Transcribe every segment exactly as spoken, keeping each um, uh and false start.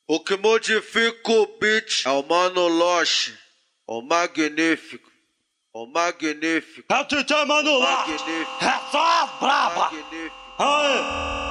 O que modifica o beat é o Mano Loche, o magnífico, o magnífico. É o D J Mano Loche, é só as braba. Aê!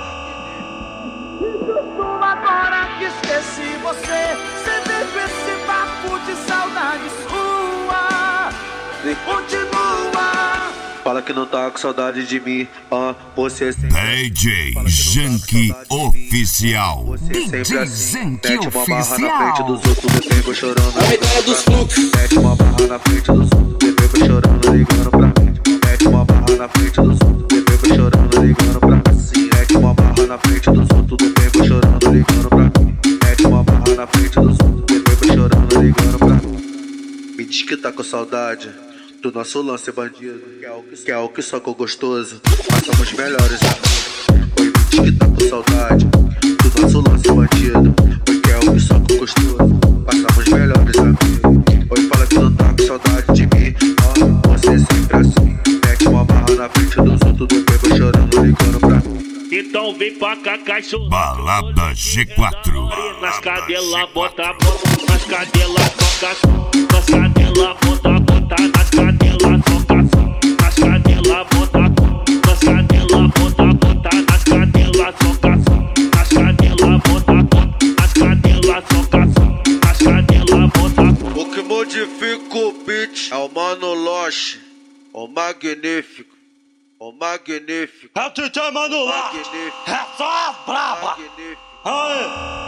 Isso agora que esqueci você, cê veio esse papo de saudade sua e continua. Fala que não tá com saudade de mim, ah, você sempre D J Janky Oficial. D J Janky mete uma barra na frente Oficial. dos outros, depois vou chorando. A medalha dos fluxos. Mete uma barra na frente dos outros, depois vou chorando, ligando pra frente. Mete uma barra na frente dos outros, depois vou chorando, ligando pra frente. Mete uma barra na frente dos outros, depois vou chorando, ligando pra frente. Mete uma barra na frente dos outros, depois vou chorando, ligando pra frente. Me diz que tá com saudade do nosso lance bandido, que é o que, que, é o que só com gostoso, nós somos melhores amigos. Oi, me diz que tá com saudade do nosso lance bandido, porque é o que só com gostoso, passamos melhores amigos. Oi, fala que não tá com saudade de mim, ó, você sempre assim. Mete uma barra na frente dos outros, depois vou chorando, ligando pra mim. Então vem pra cá, cachorro. Balada G quatro. Nas cadelas, bota a bota. Nas cadelas, toca. Nas cadelas, bota a bota. Nas cadelas, toca. Nas cadelas, bota a bota. Nas cadelas, bota a bota. Nas cadelas, toca. Nas cadelas, bota a bota. Nas cadelas, toca. Nas cadelas, bota a bota. O que modifica o beat é o Mano Loche, o magnífico, o magnífico. É o D J Mano Loche, é só as braba. Aê!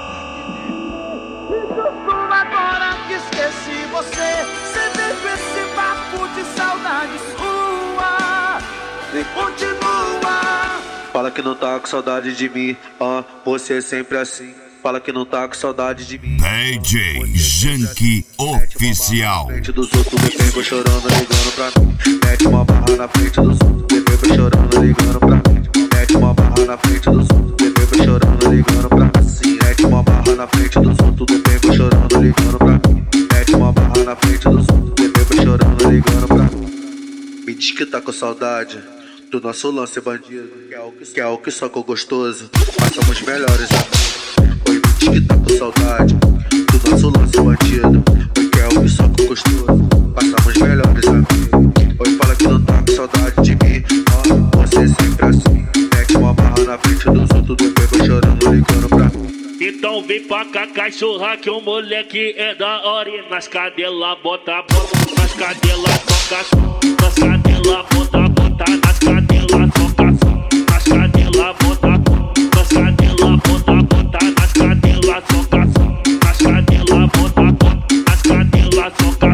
Isso agora que esqueci você, cê veio esse papo de saudade sua e continua. Fala que não tá com saudade de mim, ah, você sempre assim. Fala que não tá com saudade de mim. D J Janky Oficial. Na frente dos outros, depois vou chorando, ligando pra mim. Mete uma barra na frente dos outros, depois vou chorando, ligando pra mim. Mete uma barra na frente dos outros, depois vou chorando, ligando pra mim. Mete uma barra na frente dos outros, depois vou chorando, ligando pra mim. Mete uma barra na frente dos outros, depois vou chorando, ligando pra mim. Me diz que tá com saudade do nosso lance bandido, que é o que, que, é o que só com gostoso, nós somos melhores amigos. Oi, me diz que tá com saudade do nosso lance bandido, porque é o que só com gostoso, passamos melhores amigos. Oi, fala que não tá com saudade de mim, ó, você sempre assim. Mete uma barra na frente dos outros, depois vou chorando, ligando pra mim. Então vem pra cá, cachorra, que o moleque é da hora. E nas cadelas, bota a bota. Nas cadelas, toca. Nas cadelas, bota a bota. Nas cadelas, toca. Nas cadelas, bota a bota. Nas cadelas, bota a bota. Nas cadelas, toca. Nas cadelas, bota a bota. Nas cadelas, toca.